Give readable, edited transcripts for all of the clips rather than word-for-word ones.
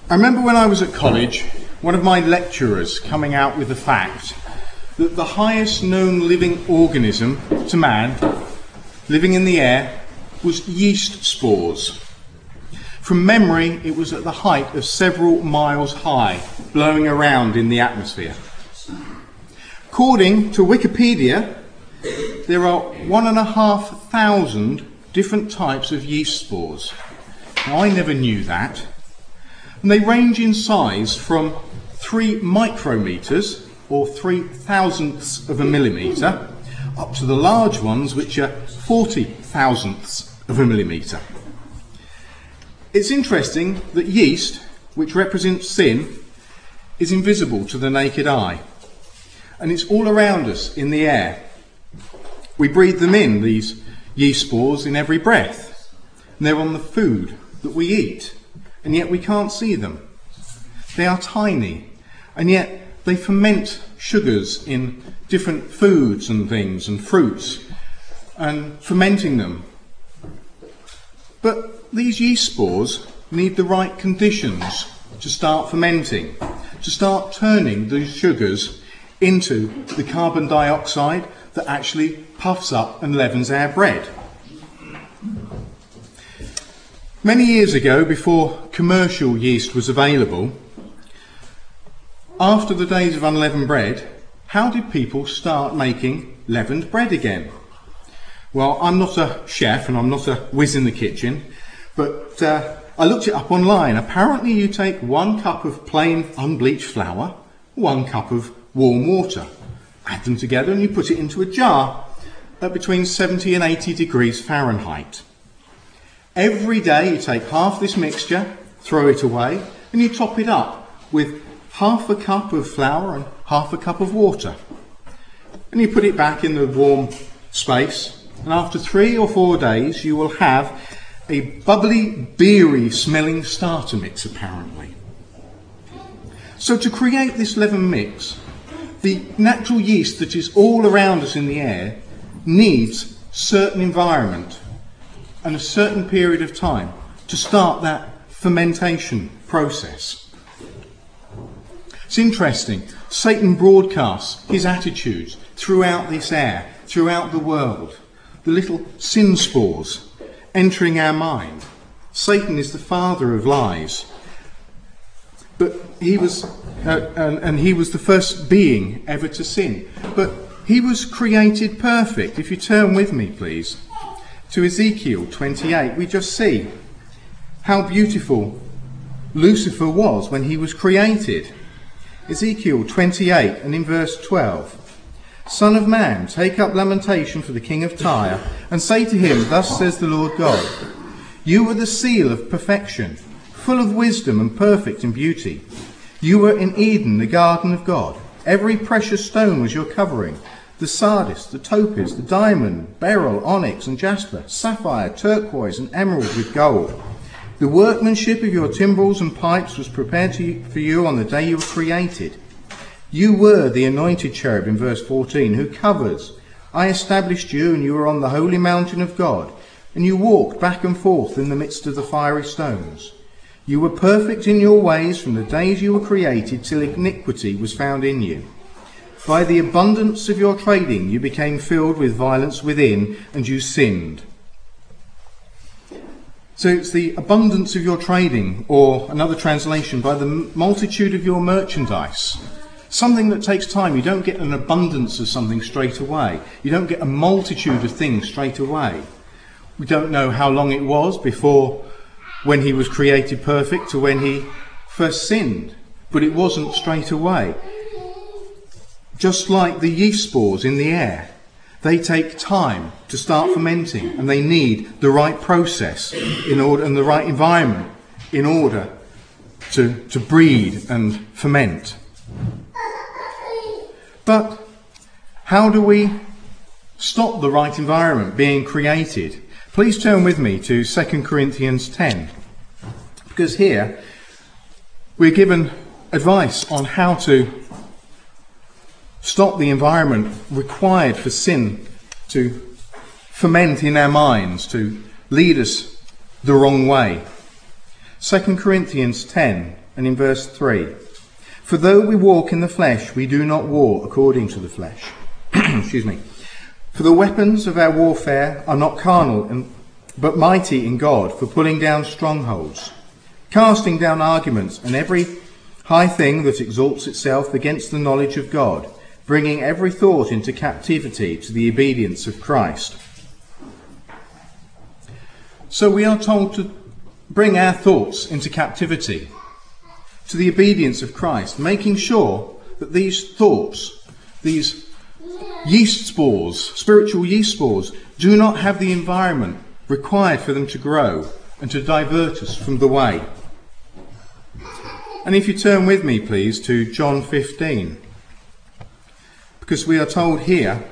I remember when I was at college, one of my lecturers coming out with the fact that the highest known living organism to man, living in the air, was yeast spores. From memory, it was at the height of several miles high, blowing around in the atmosphere. According to Wikipedia, there are 1,500 different types of yeast spores. Now, I never knew that. And they range in size from 3 micrometers, or 3,000ths of a millimetre, up to the large ones, which are 40,000ths of a millimetre. It's interesting that yeast, which represents sin, is invisible to the naked eye. And it's all around us in the air. We breathe them in, these yeast spores, in every breath. And they're on the food that we eat. And yet we can't see them. They are tiny, and yet they ferment sugars in different foods and things and fruits, and fermenting them. But these yeast spores need the right conditions to start fermenting, to start turning these sugars into the carbon dioxide that actually puffs up and leavens our bread. Many years ago, before commercial yeast was available, after the days of unleavened bread, how did people start making leavened bread again? Well, I'm not a chef and I'm not a whiz in the kitchen, but I looked it up online. Apparently you take 1 cup of plain unbleached flour, 1 cup of warm water, add them together and you put it into a jar at between 70 and 80 degrees Fahrenheit. Every day you take half this mixture, throw it away, and you top it up with half a cup of flour and half a cup of water. And you put it back in the warm space, and after 3 or 4 days you will have a bubbly, beery smelling starter mix, apparently. So to create this leaven mix, the natural yeast that is all around us in the air needs certain environment and a certain period of time to start that fermentation process. It's interesting. Satan broadcasts his attitudes throughout this air, throughout the world. The little sin spores entering our mind. Satan is the father of lies. But he was the first being ever to sin. But he was created perfect. If you turn with me, please, to Ezekiel 28, we just see how beautiful Lucifer was when he was created. Ezekiel 28 and in verse 12. Son of man, take up lamentation for the king of Tyre, and say to him, Thus says the Lord God, You were the seal of perfection, full of wisdom and perfect in beauty. You were in Eden, the garden of God. Every precious stone was your covering. The sardius, the topaz, the diamond, beryl, onyx and jasper, sapphire, turquoise and emerald with gold. The workmanship of your timbrels and pipes was prepared for you on the day you were created. You were the anointed cherub in verse 14, who covers. I established you, and you were on the holy mountain of God, and you walked back and forth in the midst of the fiery stones. You were perfect in your ways from the days you were created till iniquity was found in you. By the abundance of your trading you became filled with violence within, and you sinned. So it's the abundance of your trading, or another translation, by the multitude of your merchandise. Something that takes time. You don't get an abundance of something straight away. You don't get a multitude of things straight away. We don't know how long it was before when he was created perfect to when he first sinned. But it wasn't straight away. Just like the yeast spores in the air, they take time to start fermenting, and they need the right process and the right environment in order to breed and ferment. But how do we stop the right environment being created? Please turn with me to 2 Corinthians 10, because here we're given advice on how to stop the environment required for sin to ferment in our minds, to lead us the wrong way. 2 Corinthians 10 and in verse 3. For though we walk in the flesh, we do not war according to the flesh. Excuse me. For the weapons of our warfare are not carnal, but mighty in God for pulling down strongholds, casting down arguments and every high thing that exalts itself against the knowledge of God, bringing every thought into captivity to the obedience of Christ. So we are told to bring our thoughts into captivity to the obedience of Christ, making sure that these thoughts, these yeast spores, spiritual yeast spores, do not have the environment required for them to grow and to divert us from the way. And if you turn with me, please, to John 15, because we are told here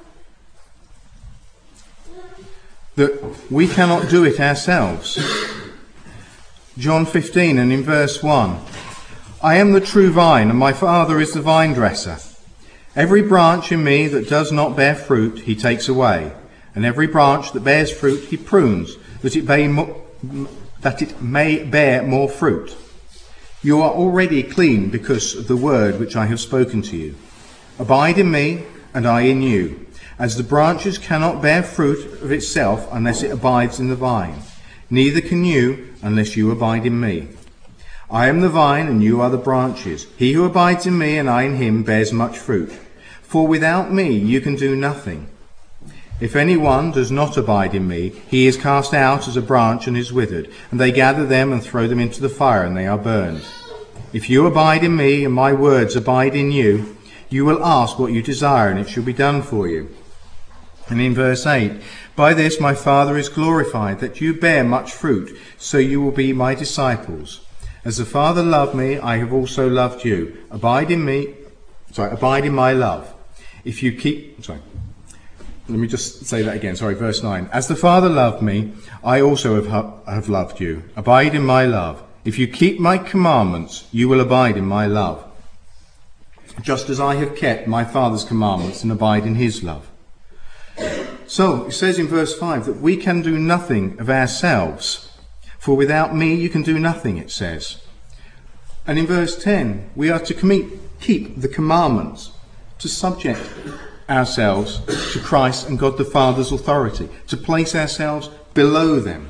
that we cannot do it ourselves. John 15 and in verse 1. I am the true vine, and my Father is the vine dresser. Every branch in me that does not bear fruit, he takes away, and every branch that bears fruit, he prunes, that it may bear more fruit. You are already clean because of the word which I have spoken to you. Abide in me, and I in you. As the branches cannot bear fruit of itself unless it abides in the vine, neither can you unless you abide in me. I am the vine, and you are the branches. He who abides in me, and I in him, bears much fruit. For without me you can do nothing. If anyone does not abide in me, he is cast out as a branch and is withered, and they gather them and throw them into the fire, and they are burned. If you abide in me, and my words abide in you, you will ask what you desire, and it shall be done for you. And in verse 8, by this my Father is glorified, that you bear much fruit, so you will be my disciples. As the Father loved me, I have also loved you. Abide in my love. If you keep... Let me just say that again. Verse 9. As the Father loved me, I also have loved you. Abide in my love. If you keep my commandments, you will abide in my love. Just as I have kept my Father's commandments and abide in his love. So, it says in verse 5 that we can do nothing of ourselves. For without me you can do nothing, it says. And in verse 10, we are to keep the commandments, to subject ourselves to Christ and God the Father's authority, to place ourselves below them.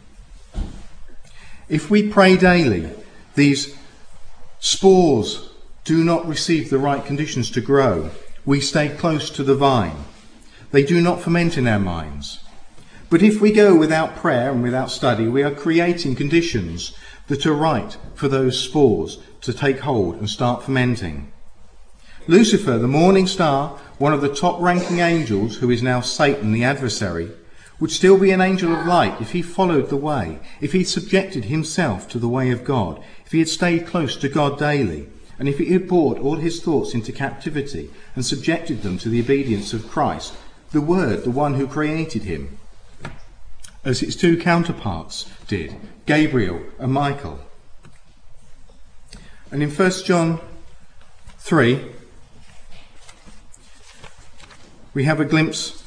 If we pray daily, these spores do not receive the right conditions to grow. We stay close to the vine. They do not ferment in our minds. But if we go without prayer and without study, we are creating conditions that are right for those spores to take hold and start fermenting. Lucifer, the morning star, one of the top-ranking angels, who is now Satan, the adversary, would still be an angel of light if he followed the way, if he subjected himself to the way of God, if he had stayed close to God daily, and if he had brought all his thoughts into captivity and subjected them to the obedience of Christ, the Word, the one who created him, as its two counterparts did, Gabriel and Michael. And in 1 John 3, we have a glimpse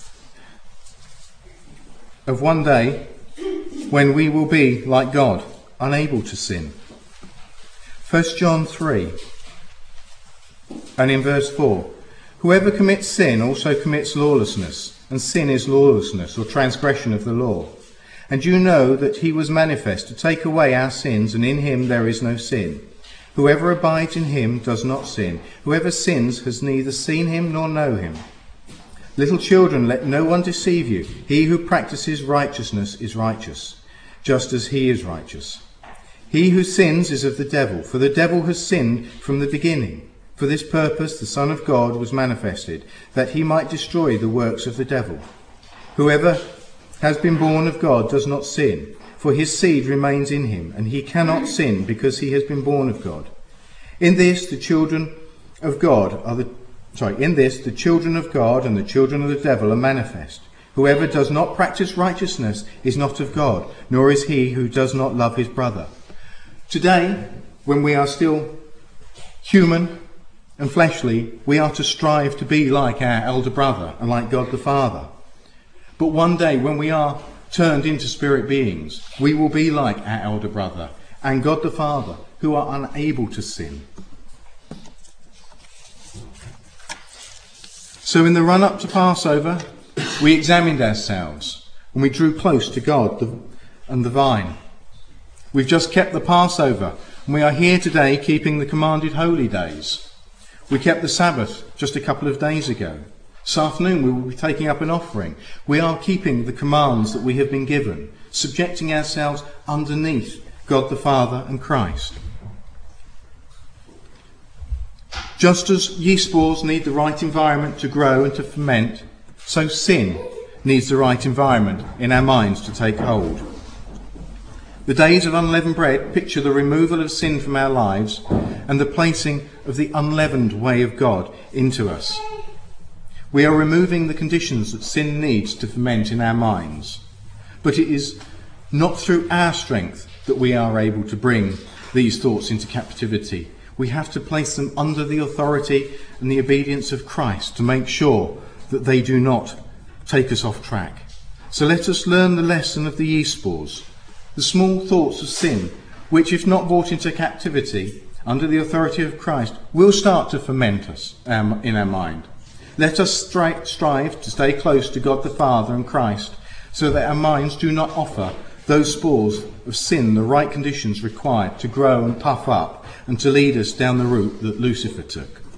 of one day when we will be like God, unable to sin. 1 John 3, and in verse 4, whoever commits sin also commits lawlessness, and sin is lawlessness or transgression of the law. And you know that he was manifest to take away our sins, and in him there is no sin. Whoever abides in him does not sin. Whoever sins has neither seen him nor know him. Little children, let no one deceive you. He who practices righteousness is righteous, just as he is righteous. He who sins is of the devil, for the devil has sinned from the beginning. For this purpose the Son of God was manifested, that he might destroy the works of the devil. Whoever has been born of God does not sin, for his seed remains in him, and he cannot sin because he has been born of God. In this the children of God and the children of the devil are manifest. Whoever does not practice righteousness is not of God, nor is he who does not love his brother. Today, when we are still human and fleshly, we are to strive to be like our elder brother and like God the Father. But one day, when we are turned into spirit beings, we will be like our elder brother and God the Father, who are unable to sin. So in the run-up to Passover, we examined ourselves and we drew close to God and the vine. We've just kept the Passover and we are here today keeping the commanded holy days. We kept the Sabbath just a couple of days ago. This afternoon we will be taking up an offering. We are keeping the commands that we have been given, subjecting ourselves underneath God the Father and Christ. Just as yeast spores need the right environment to grow and to ferment, so sin needs the right environment in our minds to take hold. The days of unleavened bread picture the removal of sin from our lives and the placing of the unleavened way of God into us. We are removing the conditions that sin needs to ferment in our minds. But it is not through our strength that we are able to bring these thoughts into captivity. We have to place them under the authority and the obedience of Christ to make sure that they do not take us off track. So let us learn the lesson of the yeast spores, the small thoughts of sin, which if not brought into captivity under the authority of Christ, will start to ferment us in our mind. Let us strive to stay close to God the Father and Christ so that our minds do not offer those spores of sin the right conditions required to grow and puff up and to lead us down the route that Lucifer took.